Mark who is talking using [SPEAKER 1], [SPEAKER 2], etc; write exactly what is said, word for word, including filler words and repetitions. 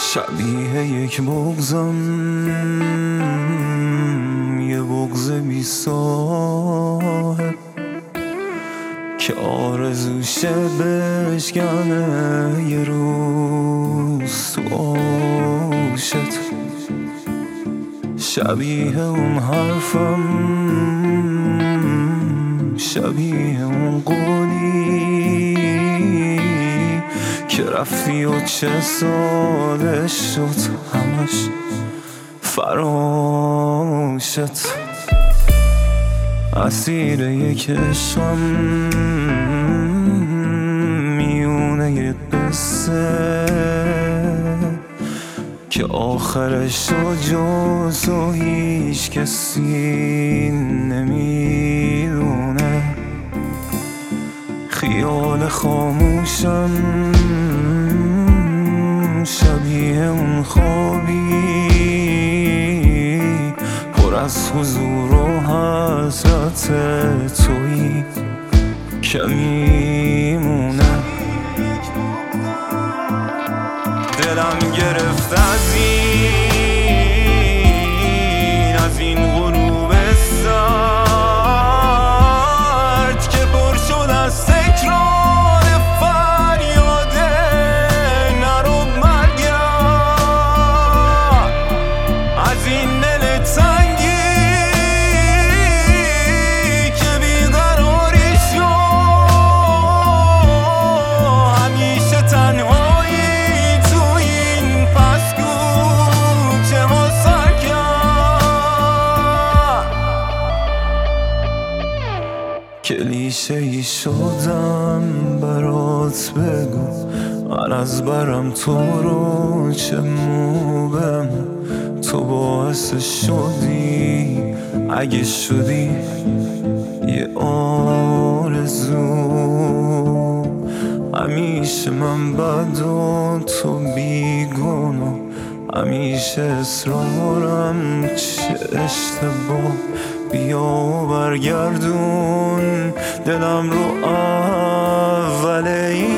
[SPEAKER 1] شبیه یک بغضم، یه بغض بی صاحب که آرزوشه بشکنه یه روز تو آشت. شبیه اون حرفم، شبیه اون قولی که رفتی و چه ساله شد همش فراشت. اسیر یک عشقم میونه یه قصه که آخرش رو جز و هیچ کسی نمیدونه. خیال خاموشم شبیه اون خوابی پر از حضور و حسرت تویی که میمونه. دلم گرفت از این از این غروب سرد که پر شد از تکرار فریاد نرو مرگم. از این دل تنگی که بیقراری شد همیشه تنهایی کلیشه ای شدم برات بگو من از برم تو رو چه موبم. تو باعث شدی اگه شدی یه آرزو. همیشه من بد و تو بیگناه، همیشه اصرارم چه اشتباه. بیا و برگردون دلم رو اول این